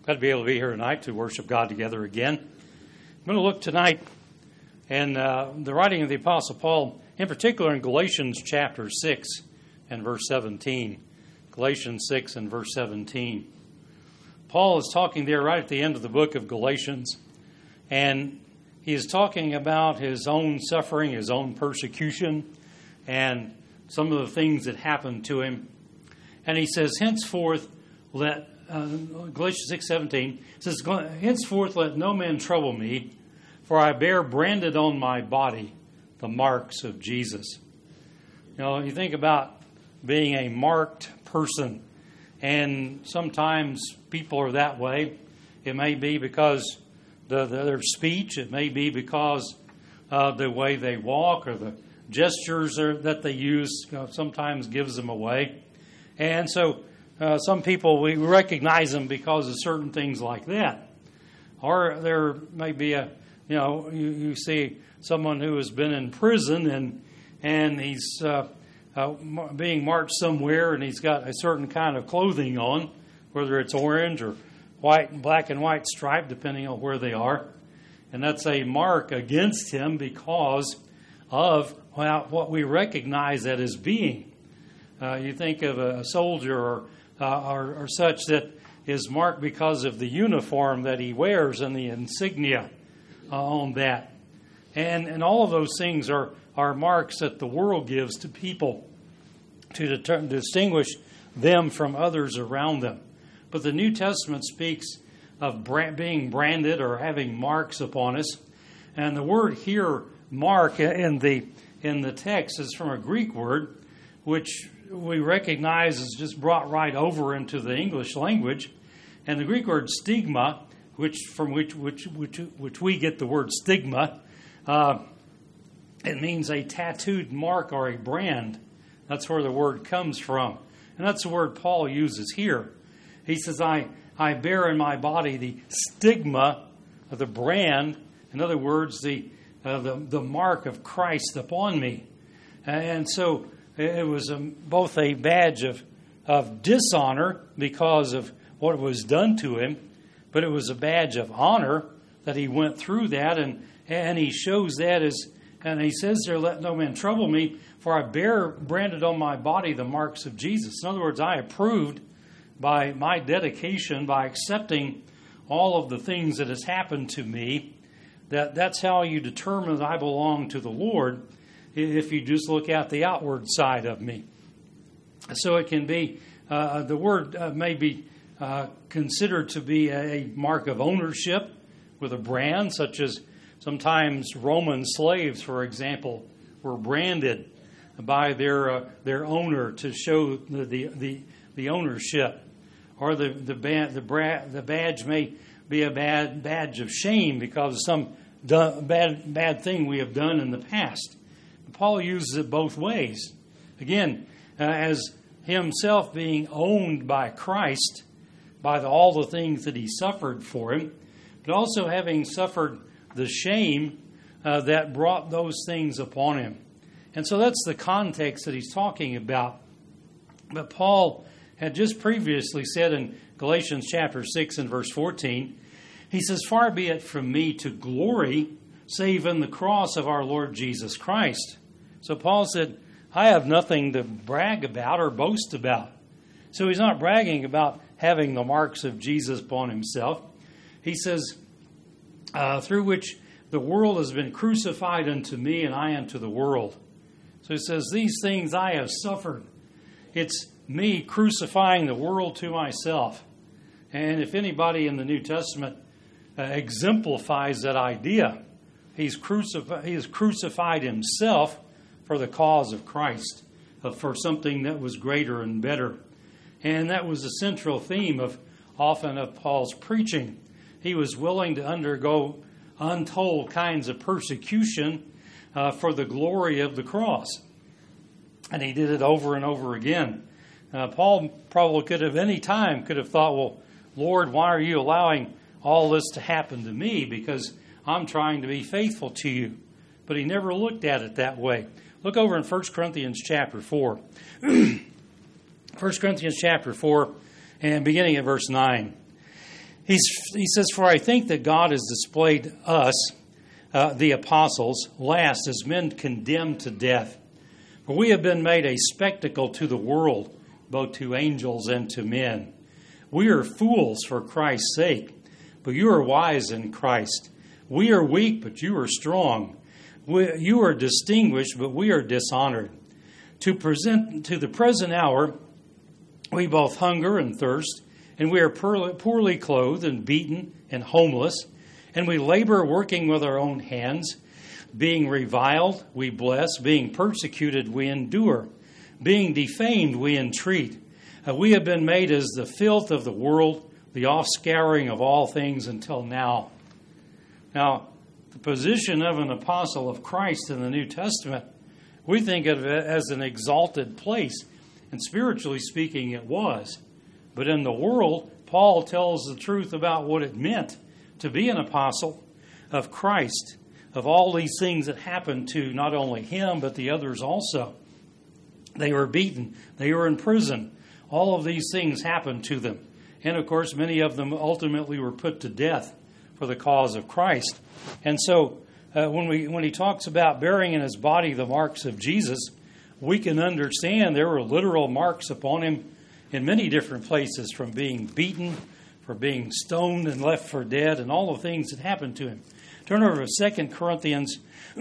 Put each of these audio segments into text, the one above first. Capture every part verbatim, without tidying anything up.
Glad to be able to be here tonight to worship God together again. I'm going to look tonight in uh, the writing of the Apostle Paul, in particular in Galatians chapter six and verse seventeen. Galatians six and verse seventeen. Paul is talking there right at the end of the book of Galatians, and he is talking about his own suffering, his own persecution, and some of the things that happened to him. And he says, henceforth, let, uh, Galatians six seventeen, says, henceforth let no man trouble me, for I bear branded on my body the marks of Jesus. You know, you think about being a marked person, and sometimes people are that way. It may be because the, the, their speech, it may be because of the way they walk or the gestures are, that they use you know, sometimes gives them away. And so uh, some people, we recognize them because of certain things like that. Or there may be a, you know, you, you see someone who has been in prison and and he's uh, uh, being marched somewhere and he's got a certain kind of clothing on, whether it's orange or white and black and white striped, depending on where they are. And that's a mark against him because of well, what we recognize that as being. Uh, you think of a soldier or, uh, or, or such that is marked because of the uniform that he wears and the insignia uh, on that. And and all of those things are, are marks that the world gives to people to deter- distinguish them from others around them. But the New Testament speaks of brand- being branded or having marks upon us. And the word here, mark, in the in the text is from a Greek word, which we recognize is just brought right over into the English language. And the Greek word stigma, which from which which which, which we get the word stigma, uh, it means a tattooed mark or a brand. That's where the word comes from. And that's the word Paul uses here. He says, I, I bear in my body the stigma of the brand. In other words, the uh, the, the mark of Christ upon me. And so it was a, both a badge of, of dishonor because of what was done to him, but it was a badge of honor that he went through that, and, and he shows that as, and he says there, let no man trouble me, for I bear branded on my body the marks of Jesus. In other words, I approved by my dedication, by accepting all of the things that has happened to me, that that's how you determine that I belong to the Lord, if you just look at the outward side of me. So it can be, uh, the word uh, may be uh, considered to be a mark of ownership with a brand, such as sometimes Roman slaves, for example, were branded by their uh, their owner to show the the, the, the ownership. Or the the, ba- the, bra- the badge may be a bad badge of shame because of some do- bad bad thing we have done in the past. Paul uses it both ways. Again, uh, as himself being owned by Christ, by the, all the things that he suffered for him, but also having suffered the shame uh, that brought those things upon him. And so that's the context that he's talking about. But Paul had just previously said in Galatians chapter six and verse fourteen, he says, far be it from me to glory save in the cross of our Lord Jesus Christ. So Paul said, I have nothing to brag about or boast about. So he's not bragging about having the marks of Jesus upon himself. He says, uh, through which the world has been crucified unto me and I unto the world. So he says, these things I have suffered. It's me crucifying the world to myself. And if anybody in the New Testament uh, exemplifies that idea, he's crucified, he has crucified himself for the cause of Christ, uh, for something that was greater and better. And that was the central theme of often of Paul's preaching. He was willing to undergo untold kinds of persecution uh, for the glory of the cross. And he did it over and over again. Uh, Paul probably could have any time could have thought, well, Lord, why are you allowing all this to happen to me? Because I'm trying to be faithful to you. But he never looked at it that way. Look over in First Corinthians chapter four. First Corinthians chapter four, and beginning at verse nine. He's, he says, "For I think that God has displayed us, uh, the apostles, last as men condemned to death. For we have been made a spectacle to the world, both to angels and to men. We are fools for Christ's sake, but you are wise in Christ. We are weak, but you are strong. We, you are distinguished, but we are dishonored. To present to the present hour, we both hunger and thirst, and we are poorly clothed and beaten and homeless, and we labor working with our own hands. Being reviled, we bless. Being persecuted, we endure. Being defamed, we entreat. Uh, we have been made as the filth of the world, the offscouring of all things until now." Now, the position of an apostle of Christ in the New Testament, we think of it as an exalted place. And spiritually speaking, it was. But in the world, Paul tells the truth about what it meant to be an apostle of Christ, of all these things that happened to not only him, but the others also. They were beaten. They were in prison. All of these things happened to them. And, of course, many of them ultimately were put to death for the cause of Christ. And so uh, when we when he talks about bearing in his body the marks of Jesus, we can understand there were literal marks upon him in many different places, from being beaten, for being stoned and left for dead, and all the things that happened to him. Turn over to Second Corinthians,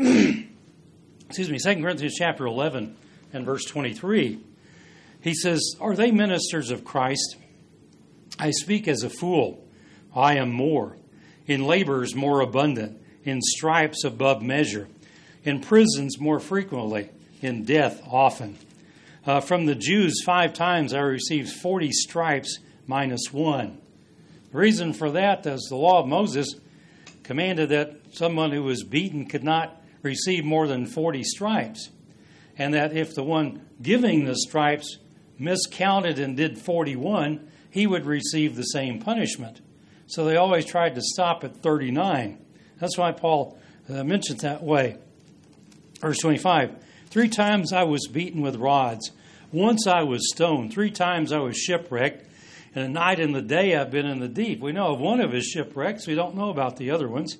excuse me, Second Corinthians chapter eleven and verse twenty-three. He says, "Are they ministers of Christ? I speak as a fool. I am more. In labors more abundant, in stripes above measure, in prisons more frequently, in death often. Uh, from the Jews five times I received forty stripes minus one." The reason for that is the law of Moses commanded that someone who was beaten could not receive more than forty stripes. And that if the one giving the stripes miscounted and did forty-one, he would receive the same punishment. So they always tried to stop at thirty-nine. That's why Paul uh, mentions that way. Verse twenty-five, "Three times I was beaten with rods. Once I was stoned. Three times I was shipwrecked. And a night and the day I've been in the deep." We know of one of his shipwrecks. We don't know about the other ones.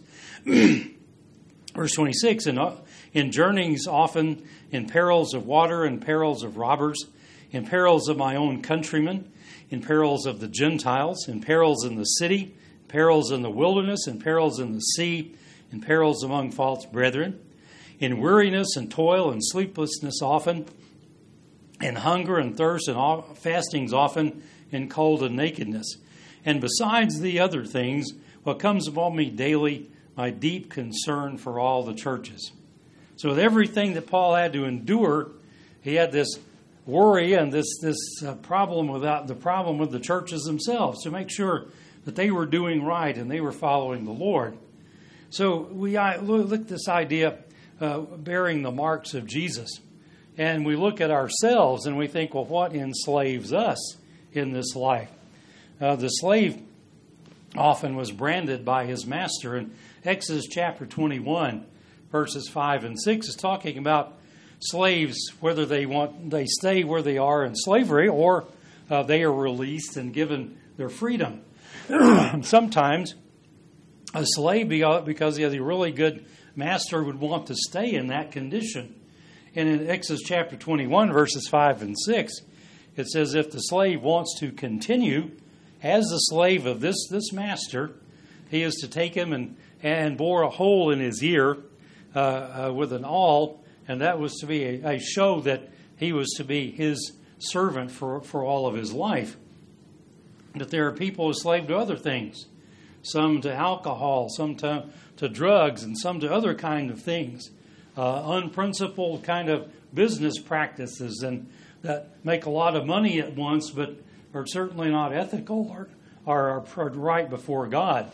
Verse twenty-six, in, in journeyings often, in perils of water, in perils of robbers, in perils of my own countrymen, in perils of the Gentiles, in perils in the city, perils in the wilderness, in perils in the sea, in perils among false brethren, in weariness and toil and sleeplessness often, in hunger and thirst and all, fastings often, in cold and nakedness. And besides the other things, what comes upon me daily, my deep concern for all the churches. So with everything that Paul had to endure, he had this worry and this this uh, problem without the problem with the churches themselves to make sure that they were doing right and they were following the Lord. So we I, look at this idea uh, bearing the marks of Jesus, and we look at ourselves and we think, well, what enslaves us in this life? Uh, the slave often was branded by his master. In Exodus chapter twenty-one, verses five and six is talking about slaves, whether they want they stay where they are in slavery or uh, they are released and given their freedom. Sometimes a slave, because he has a really good master, would want to stay in that condition. And in Exodus chapter twenty-one, verses five and six, it says, if the slave wants to continue as the slave of this, this master, he is to take him and, and bore a hole in his ear uh, uh, with an awl, and that was to be a, a show that he was to be his servant for, for all of his life. But there are people who are slave to other things, some to alcohol, some to, to drugs, and some to other kind of things, uh, unprincipled kind of business practices, and that make a lot of money at once, but are certainly not ethical or are, are right before God.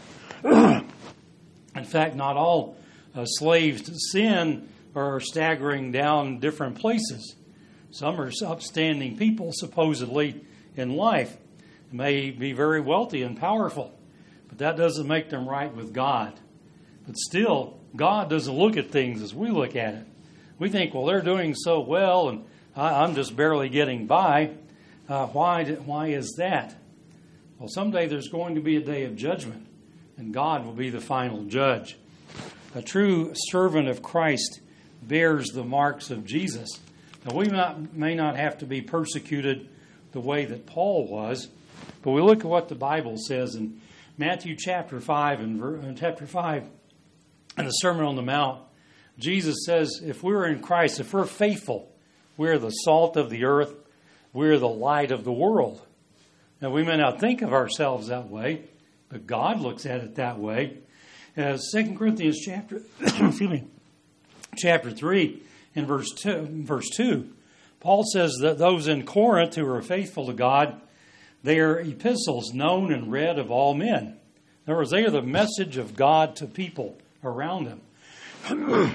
In fact, not all uh, slaves to sin are staggering down different places. Some are upstanding people, supposedly, in life. They may be very wealthy and powerful, but that doesn't make them right with God. But still, God doesn't look at things as we look at it. We think, well, they're doing so well, and I, I'm just barely getting by. Uh, why, why is that? Well, someday there's going to be a day of judgment, and God will be the final judge. A true servant of Christ bears the marks of Jesus. Now, we not, may not have to be persecuted the way that Paul was, but we look at what the Bible says in Matthew chapter five and chapter five in the Sermon on the Mount. Jesus says, if we're in Christ, if we're faithful, we're the salt of the earth, we're the light of the world. Now, we may not think of ourselves that way, but God looks at it that way. As Second Corinthians chapter, excuse me, chapter three and verse two, verse two, Paul says that those in Corinth who are faithful to God, they are epistles known and read of all men. In other words, they are the message of God to people around them.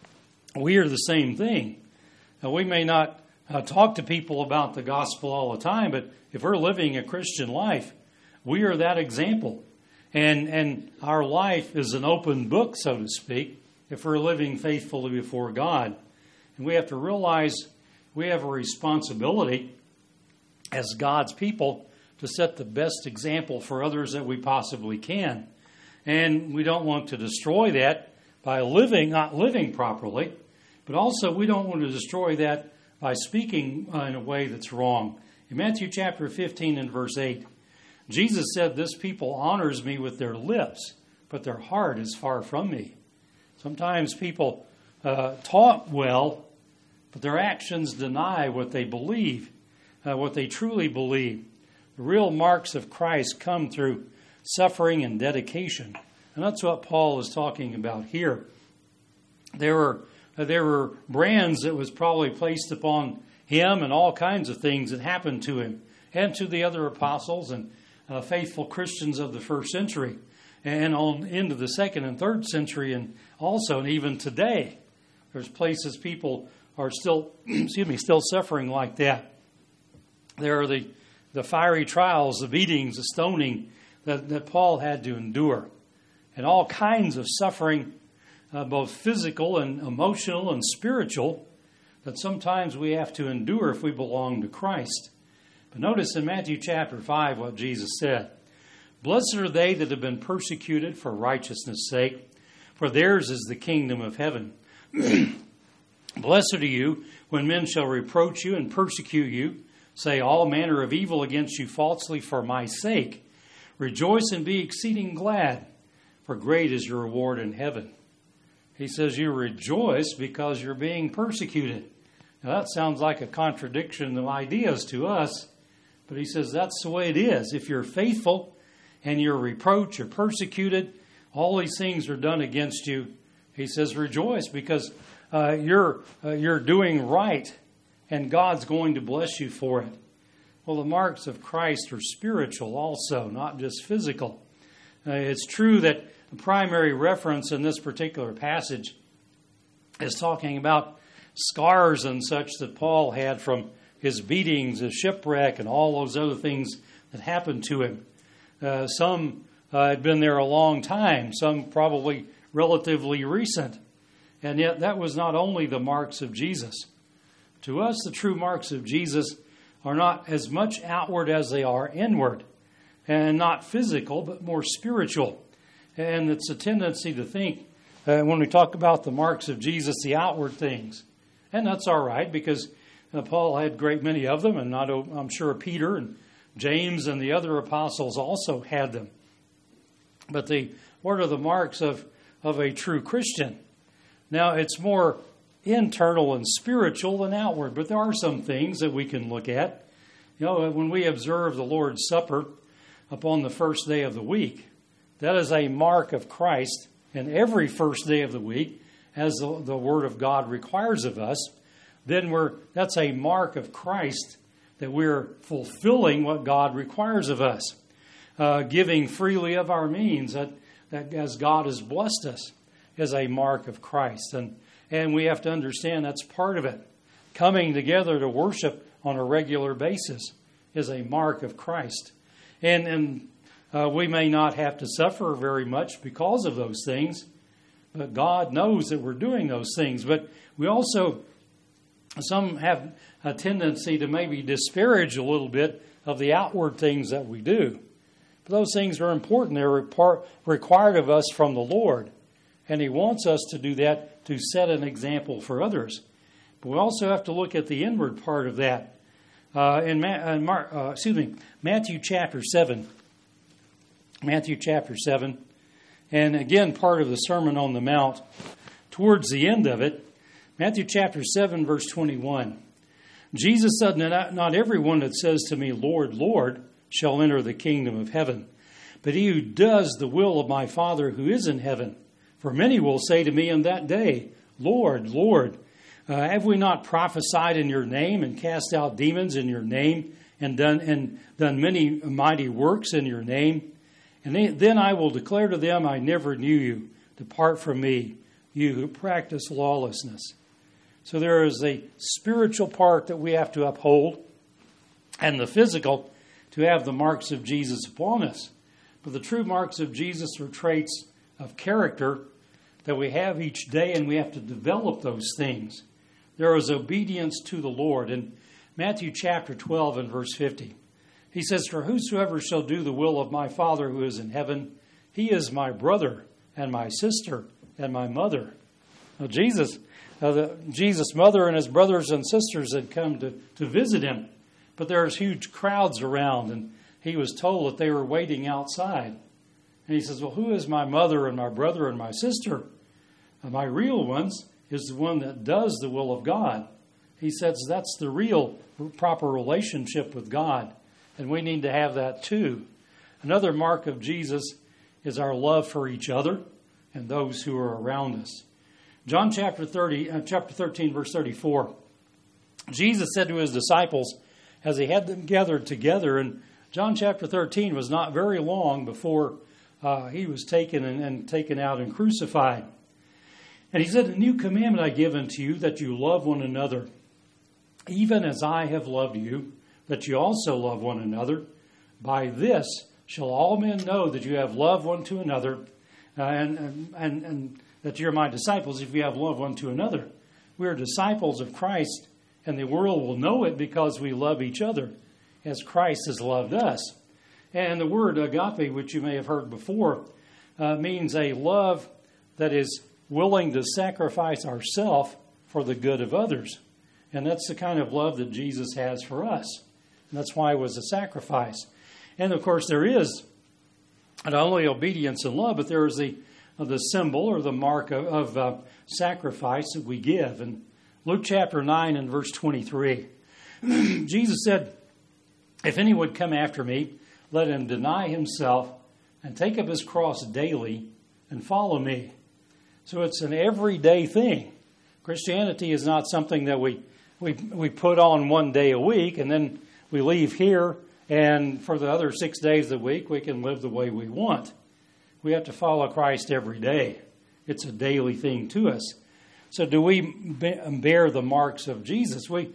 We are the same thing. Now, we may not uh, talk to people about the gospel all the time, but if we're living a Christian life, we are that example. And and our life is an open book, so to speak, if we're living faithfully before God. And we have to realize we have a responsibility as God's people to set the best example for others that we possibly can. And we don't want to destroy that by living, not living properly, but also we don't want to destroy that by speaking in a way that's wrong. In Matthew chapter fifteen and verse eight, Jesus said, this people honors me with their lips, but their heart is far from me. Sometimes people uh, talk well, but their actions deny what they believe, uh, what they truly believe. The real marks of Christ come through suffering and dedication. And that's what Paul is talking about here. There were, uh, there were brands that was probably placed upon him and all kinds of things that happened to him and to the other apostles and uh, faithful Christians of the first century and on into the second and third century, and also and even today. There's places people are still, excuse me, still suffering like that. There are the, the fiery trials, the beatings, the stoning that, that Paul had to endure, and all kinds of suffering, uh, both physical and emotional and spiritual, that sometimes we have to endure if we belong to Christ. But notice in Matthew chapter five what Jesus said. Blessed are they that have been persecuted for righteousness' sake, for theirs is the kingdom of heaven. Blessed are you when men shall reproach you and persecute you, say all manner of evil against you falsely for my sake. Rejoice and be exceeding glad, for great is your reward in heaven. He says you rejoice because you're being persecuted. Now that sounds like a contradiction of ideas to us, but he says that's the way it is. If you're faithful and you're reproached, you're persecuted, all these things are done against you, he says rejoice because uh, you're uh, you're doing right and God's going to bless you for it. Well, the marks of Christ are spiritual also, not just physical. Uh, it's true that the primary reference in this particular passage is talking about scars and such that Paul had from his beatings, his shipwreck, and all those other things that happened to him. Uh, some uh, had been there a long time, some probably relatively recent. And yet that was not only the marks of Jesus. To us, the true marks of Jesus are not as much outward as they are inward, and not physical, but more spiritual. And it's a tendency to think, uh, when we talk about the marks of Jesus, the outward things. And that's all right, because uh, Paul had a great many of them, and not, I'm sure Peter and James and the other apostles also had them. But the what are the marks of, of a true Christian? Now, it's more internal and spiritual than outward, but there are some things that we can look at. You know, when we observe the Lord's Supper upon the first day of the week, that is a mark of Christ, and every first day of the week, as the, the Word of God requires of us, then we're that's a mark of Christ that we're fulfilling what God requires of us, uh, giving freely of our means, that, that as God has blessed us, is a mark of Christ. And, and we have to understand that's part of it. Coming together to worship on a regular basis is a mark of Christ. And, and uh, we may not have to suffer very much because of those things, but God knows that we're doing those things. But we also, some have a tendency to maybe disparage a little bit of the outward things that we do. But those things are important. They're required of us from the Lord. And He wants us to do that to set an example for others. But we also have to look at the inward part of that. Uh, in Ma- uh, Mar- uh, excuse me, Matthew chapter seven. Matthew chapter seven. And again, part of the Sermon on the Mount. Towards the end of it, Matthew chapter seven, verse twenty-one. Jesus said, "Not everyone that says to me, Lord, Lord, shall enter the kingdom of heaven, but he who does the will of my Father who is in heaven. For many will say to me in that day, Lord, Lord, uh, have we not prophesied in your name and cast out demons in your name and done and done many mighty works in your name? And they, then I will declare to them, I never knew you. Depart from me, you who practice lawlessness." So there is a spiritual part that we have to uphold, and the physical to have the marks of Jesus upon us. But the true marks of Jesus are traits of character that we have each day, and we have to develop those things. There is obedience to the Lord. In Matthew chapter twelve and verse fifty, He says, "For whosoever shall do the will of my Father who is in heaven, he is my brother and my sister and my mother." Now Jesus, uh, the, Jesus' mother and his brothers and sisters had come to, to visit him, but there was huge crowds around, and he was told that they were waiting outside. And he says, "Well, who is my mother and my brother and my sister? And my real ones is the one that does the will of God." He says that's the real proper relationship with God. And we need to have that too. Another mark of Jesus is our love for each other and those who are around us. John chapter thirty, uh, chapter thirteen, verse thirty-four. Jesus said to his disciples as he had them gathered together, and John chapter thirteen was not very long before uh, he was taken and, and taken out and crucified. And he said, "A new commandment I give unto you, that you love one another, even as I have loved you, that you also love one another. By this shall all men know that you have loved one to another, uh, and, and, and that you're my disciples if you have loved one to another." We are disciples of Christ, and the world will know it because we love each other as Christ has loved us. And the word agape, which you may have heard before, uh, means a love that is willing to sacrifice ourselves for the good of others. And that's the kind of love that Jesus has for us. And that's why it was a sacrifice. And of course, there is not only obedience and love, but there is the, the symbol or the mark of, of uh, sacrifice that we give. In Luke chapter nine and verse twenty-three, Jesus said, "If any would come after me, let him deny himself and take up his cross daily and follow me." So it's an everyday thing. Christianity is not something that we, we, we put on one day a week and then we leave here, and for the other six days of the week, we can live the way we want. We have to follow Christ every day. It's a daily thing to us. So do we bear the marks of Jesus? We,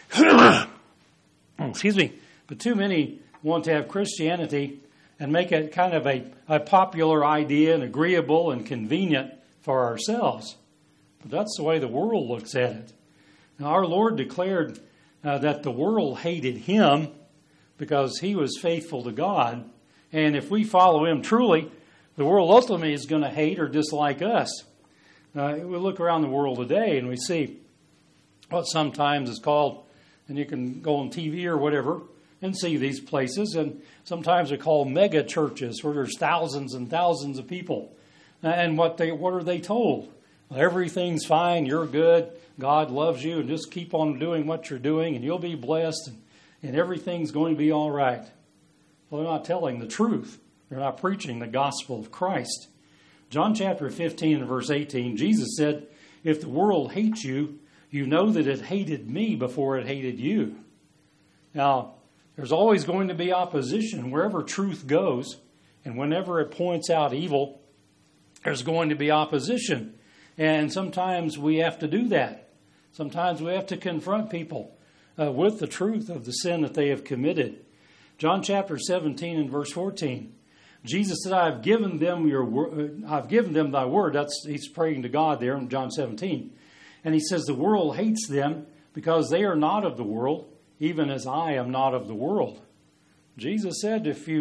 excuse me, but too many want to have Christianity and make it kind of a, a popular idea and agreeable and convenient for ourselves. But that's the way the world looks at it. Now, our Lord declared uh, that the world hated him because he was faithful to God. And if we follow him truly, the world ultimately is going to hate or dislike us. Uh, we look around the world today and we see what sometimes is called, and you can go on T V or whatever and see these places, and sometimes they're called mega churches where there's thousands and thousands of people. And what they what are they told? Well, everything's fine, you're good, God loves you, and just keep on doing what you're doing, and you'll be blessed, and, and everything's going to be all right. Well, they're not telling the truth. They're not preaching the gospel of Christ. John chapter fifteen and verse eighteen, Jesus said, "If the world hates you, you know that it hated me before it hated you." Now, there's always going to be opposition wherever truth goes, and whenever it points out evil, there's going to be opposition. And sometimes we have to do that. Sometimes we have to confront people uh, with the truth of the sin that they have committed. John chapter seventeen and verse fourteen. Jesus said, "I've given them your word. I've given them thy word." That's he's praying to God there in John seventeen. And he says, "The world hates them because they are not of the world, even as I am not of the world." Jesus said, if you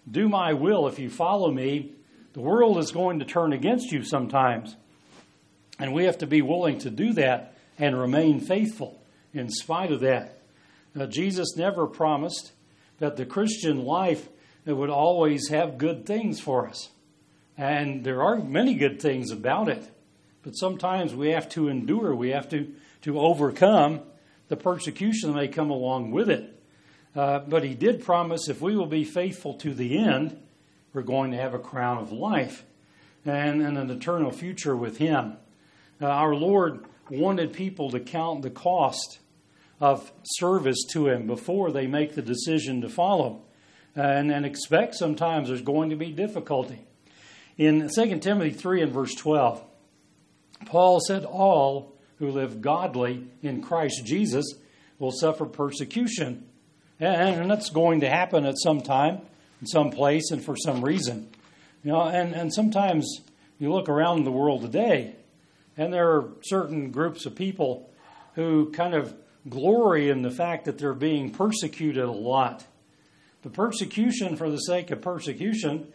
do my will, if you follow me, the world is going to turn against you sometimes. And we have to be willing to do that and remain faithful in spite of that. Now, Jesus never promised that the Christian life would always have good things for us. And there are many good things about it. But sometimes we have to endure. We have to, to overcome the persecution that may come along with it. Uh, but he did promise if we will be faithful to the end, we're going to have a crown of life and, and an eternal future with him. Uh, our Lord wanted people to count the cost of service to him before they make the decision to follow. Uh, and, and expect sometimes there's going to be difficulty. In Second Timothy three and verse twelve, Paul said, all who live godly in Christ Jesus will suffer persecution. And, and that's going to happen at some time, in some place, and for some reason. You know, and, and sometimes you look around the world today, and there are certain groups of people who kind of glory in the fact that they're being persecuted a lot. The persecution for the sake of persecution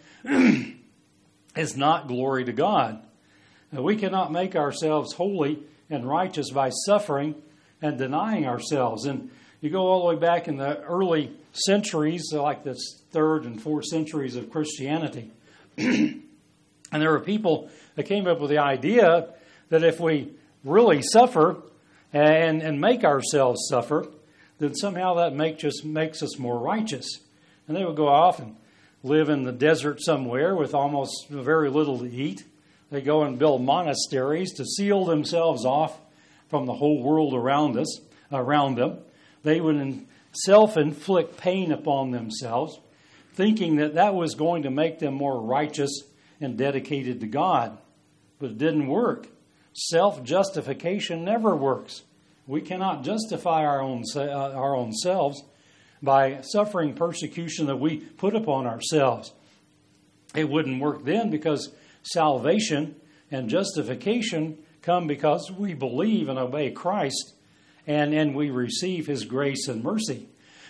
is not glory to God. Now, we cannot make ourselves holy and righteous by suffering and denying ourselves. And you go all the way back in the early centuries, like the third and fourth centuries of Christianity. And there were people that came up with the idea that if we really suffer and, and make ourselves suffer, then somehow that make just makes us more righteous. And they would go off and live in the desert somewhere with almost very little to eat. They go and build monasteries to seal themselves off from the whole world around us, around them. They would self-inflict pain upon themselves, thinking that that was going to make them more righteous and dedicated to God. But it didn't work. Self-justification never works. We cannot justify our own uh, our own selves by suffering persecution that we put upon ourselves. It wouldn't work then because salvation and justification come because we believe and obey Christ and, and we receive his grace and mercy.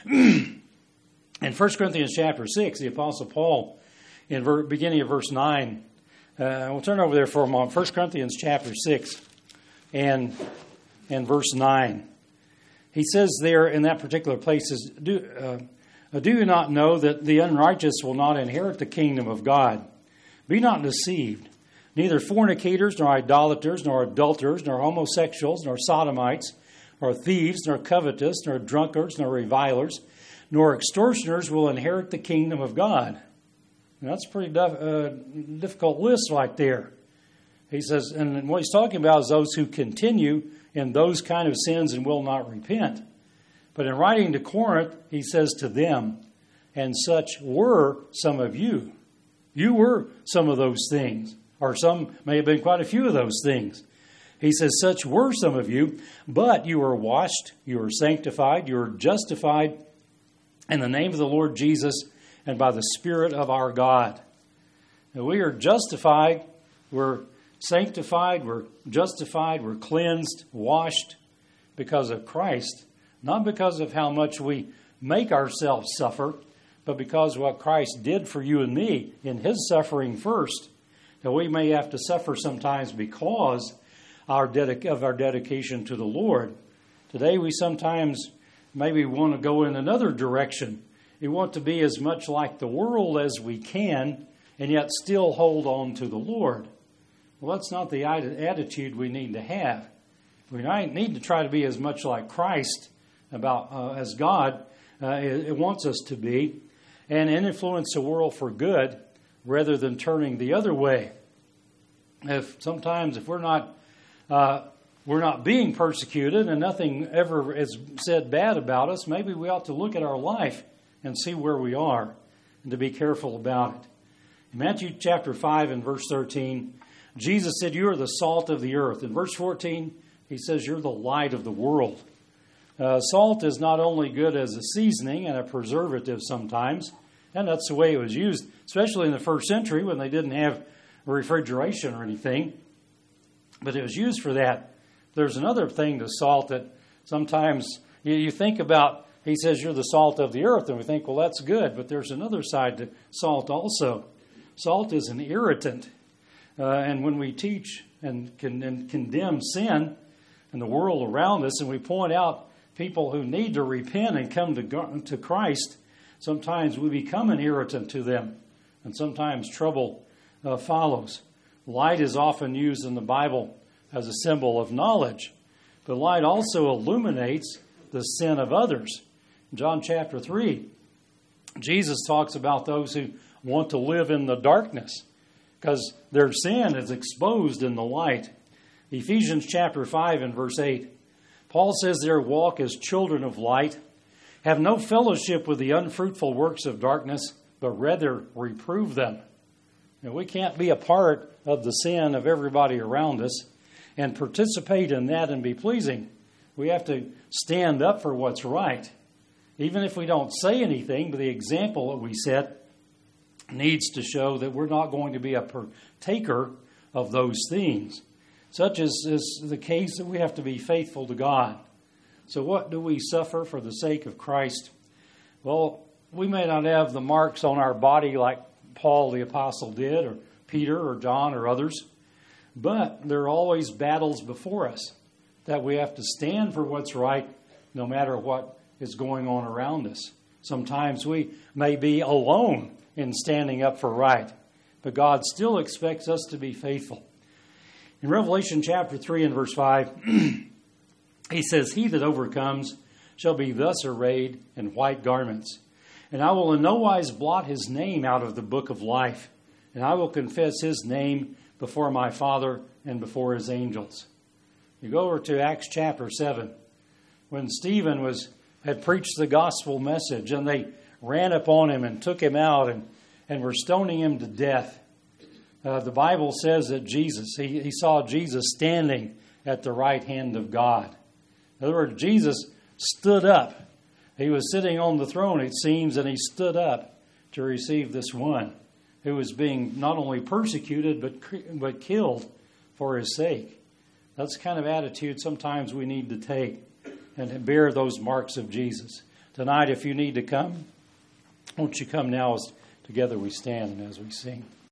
In First Corinthians chapter six, the Apostle Paul, in ver- beginning of verse nine, uh, we'll turn over there for a moment. First Corinthians chapter six and, and verse nine. He says there in that particular place, is, do, uh, do you not know that the unrighteous will not inherit the kingdom of God? Be not deceived. Neither fornicators, nor idolaters, nor adulterers, nor homosexuals, nor sodomites, nor thieves, nor covetous, nor drunkards, nor revilers, nor extortioners will inherit the kingdom of God. And that's a pretty dif- uh, difficult list right there. He says, and what he's talking about is those who continue in those kind of sins and will not repent. But in writing to Corinth, he says to them, and such were some of you. You were some of those things, or some may have been quite a few of those things. He says, such were some of you, but you were washed, you were sanctified, you were justified in the name of the Lord Jesus and by the Spirit of our God. Now, we are justified, we're sanctified, we're justified, we're cleansed, washed because of Christ, not because of how much we make ourselves suffer, but because of what Christ did for you and me in his suffering first. That we may have to suffer sometimes because our dedic- of our dedication to the Lord. Today we sometimes maybe want to go in another direction. We want to be as much like the world as we can and yet still hold on to the Lord. Well, that's not the attitude we need to have. We need to try to be as much like Christ about uh, as God uh, it, it wants us to be, and influence the world for good rather than turning the other way. If sometimes if we're not uh, we're not being persecuted and nothing ever is said bad about us, maybe we ought to look at our life and see where we are and to be careful about it. In Matthew chapter five and verse thirteen, Jesus said, you are the salt of the earth. In verse fourteen, he says, you're the light of the world. Uh, salt is not only good as a seasoning and a preservative sometimes, and that's the way it was used, especially in the first century when they didn't have refrigeration or anything, but it was used for that. There's another thing to salt that sometimes you, you think about he says you're the salt of the earth, and we think, well, that's good, but there's another side to salt also. Salt is an irritant, uh, and when we teach and, con- and condemn sin in the world around us, and we point out people who need to repent and come to, God, to Christ, sometimes we become an irritant to them, and sometimes trouble uh, follows. Light is often used in the Bible as a symbol of knowledge, but light also illuminates the sin of others. In John chapter three, Jesus talks about those who want to live in the darkness because their sin is exposed in the light. Ephesians chapter five and verse eight, Paul says their walk as children of light, have no fellowship with the unfruitful works of darkness, but rather reprove them. Now, we can't be a part of the sin of everybody around us and participate in that and be pleasing. We have to stand up for what's right. Even if we don't say anything, but the example that we set needs to show that we're not going to be a partaker of those things. Such as is the case that we have to be faithful to God. So what do we suffer for the sake of Christ? Well, we may not have the marks on our body like Paul the Apostle did, or Peter, or John, or others, but there are always battles before us that we have to stand for what's right no matter what is going on around us. Sometimes we may be alone in standing up for right, but God still expects us to be faithful. In Revelation chapter three and verse five, he says, he that overcomes shall be thus arrayed in white garments, and I will in no wise blot his name out of the book of life, and I will confess his name before my Father and before his angels. You go over to Acts chapter seven, when Stephen was had preached the gospel message, and they ran upon him and took him out and, and were stoning him to death. Uh, the Bible says that Jesus, he, he saw Jesus standing at the right hand of God. In other words, Jesus stood up. He was sitting on the throne, it seems, and he stood up to receive this one who was being not only persecuted but but killed for his sake. That's the kind of attitude sometimes we need to take and bear those marks of Jesus. Tonight, if you need to come, won't you come now as together we stand and as we sing.